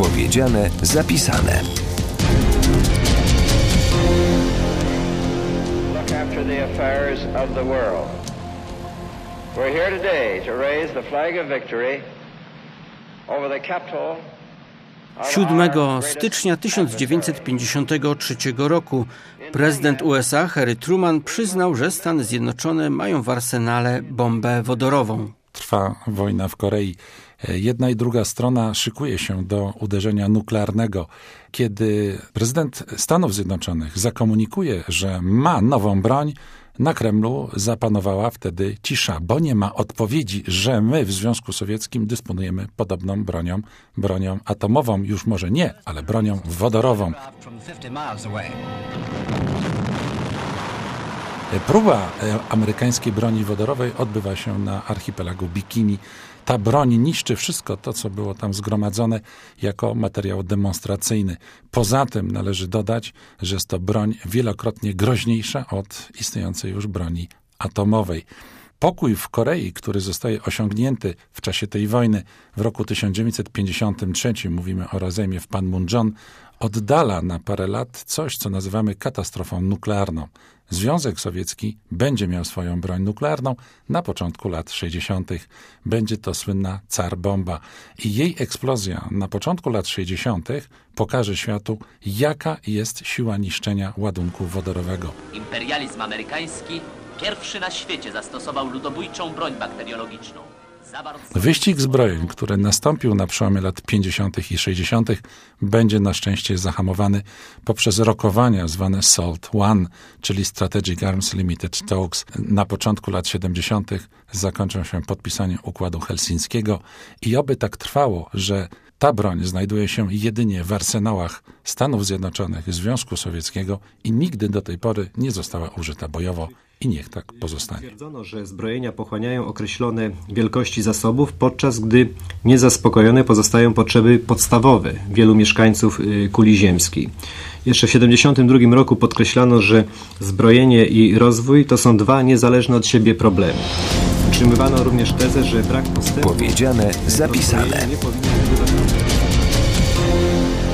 Powiedziane, zapisane. Look after the affairs of the world. We're here today to raise the flag of victory over the capital. 7 stycznia 1953 roku prezydent USA Harry Truman przyznał, że Stany Zjednoczone mają w arsenale bombę wodorową. Trwa wojna w Korei. Jedna i druga strona szykuje się do uderzenia nuklearnego. Kiedy prezydent Stanów Zjednoczonych zakomunikuje, że ma nową broń, na Kremlu zapanowała wtedy cisza, bo nie ma odpowiedzi, że my w Związku Sowieckim dysponujemy podobną bronią atomową. Już może nie, ale bronią wodorową. Próba amerykańskiej broni wodorowej odbywa się na archipelagu Bikini. Ta broń niszczy wszystko to, co było tam zgromadzone jako materiał demonstracyjny. Poza tym należy dodać, że jest to broń wielokrotnie groźniejsza od istniejącej już broni atomowej. Pokój w Korei, który zostaje osiągnięty w czasie tej wojny w roku 1953, mówimy o rozejmie w Panmunjom, oddala na parę lat coś, co nazywamy katastrofą nuklearną. Związek Sowiecki będzie miał swoją broń nuklearną na początku lat 60. Będzie to słynna Car Bomba. I jej eksplozja na początku lat 60. pokaże światu, jaka jest siła niszczenia ładunku wodorowego. Imperializm amerykański pierwszy na świecie zastosował ludobójczą broń bakteriologiczną. Wyścig zbrojeń, który nastąpił na przełomie lat 50. i 60. będzie na szczęście zahamowany poprzez rokowania zwane SALT I, czyli Strategic Arms Limited Talks. Na początku lat 70. zakończą się podpisaniem Układu Helsińskiego i oby tak trwało, że ta broń znajduje się jedynie w arsenałach Stanów Zjednoczonych, Związku Sowieckiego i nigdy do tej pory nie została użyta bojowo. I niech tak pozostanie. Stwierdzono, że zbrojenia pochłaniają określone wielkości zasobów, podczas gdy niezaspokojone pozostają potrzeby podstawowe wielu mieszkańców kuli ziemskiej. Jeszcze w 1972 roku podkreślano, że zbrojenie i rozwój to są dwa niezależne od siebie problemy. Utrzymywano również tezę, że brak postępu... Powiedziane, zapisane. Nie powinien